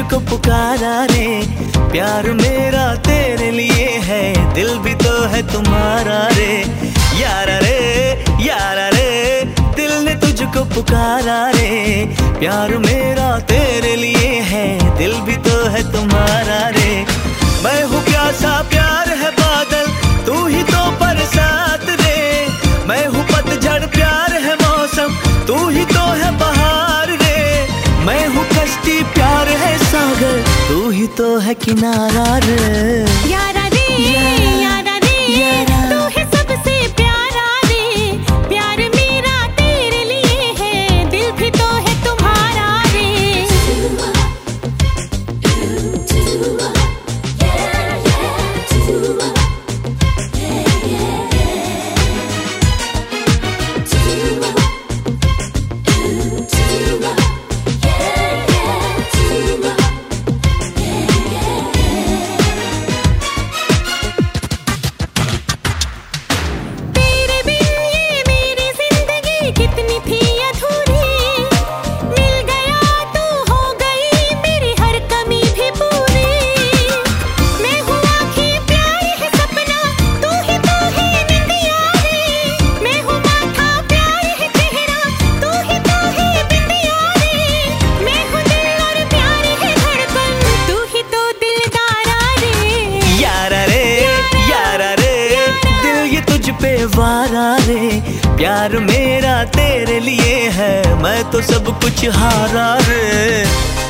तुझको पुकारा रे, प्यार मेरा तेरे लिए है, दिल भी तो है तुम्हारा रे। यारा रे यारा रे, दिल ने तुझको पुकारा रे, प्यार मेरा तेरे लिए है, दिल भी तो है तुम्हारा रे। मैं हूँ प्यासा प्यार है बादल, तू ही तो बरसात रे। मैं हूँ पतझड़ प्यार है मौसम, तू ही तो है बहार रे। मैं हूँ कश्ती प्यार है सागर, तू ही तो है किनारा रे। यारा रे यारा रे, तू है सबसे प्यारा रे, प्यार मेरा तेरे लिए है, दिल भी तो है तुम्हारा रे। वारा रे, प्यार मेरा तेरे लिए है, मैं तो सब कुछ हारा रे।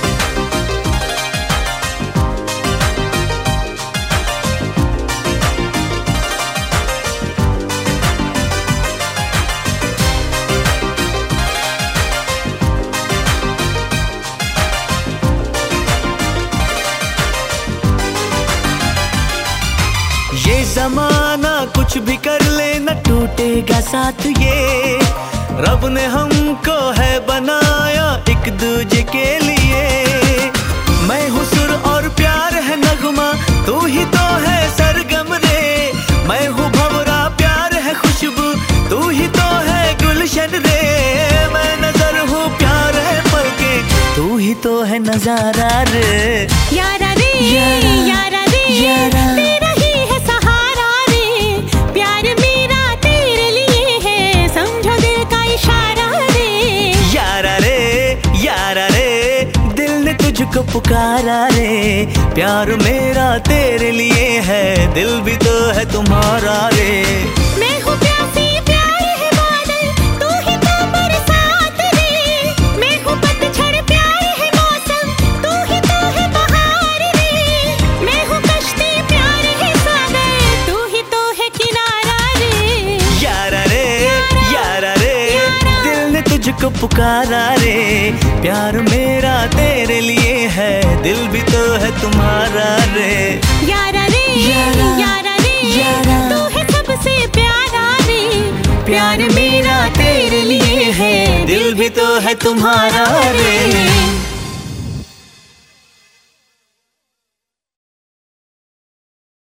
ये जमाना कुछ भी कर ले न टूटेगा साथ ये, रब ने हमको है बनाया एक दूजे के लिए। मैं हूँ सुर और प्यार है नगमा, तू ही तो है सरगम रे। मैं हूँ भंवरा प्यार है खुशबू, तू ही तो है गुलशन रे। मैं नजर हूँ प्यार है पलके, तू ही तो है नजारा रे। यारा रे यारा रे, तेरा ही है सहारा रे, प्यार मेरा तेरे लिए है, समझो दिल का इशारा रे। यारा रे, दिल ने तुझको पुकारा रे, प्यार मेरा तेरे लिए है, दिल भी तो है तुम्हारा रे। मैं हूँ प्यासी प्यार है बादल, तू ही तो बरसात रे। मैं हूँ पतझड़ प्यार है मौसम, तू ही तो है बहार रे। मैं हूँ कश्ती प्यार है सागर, तू ही तो है किनारा रे। यारा रे, दिल ने तुझको पुकारा रे, प्यार मेरा तेरे लिए है, दिल भी तो है तुम्हारा रे। यारा रे यारा रे, तू है सबसे प्यारा रे, प्यार मेरा तेरे लिए है, दिल भी तो है तुम्हारा रे।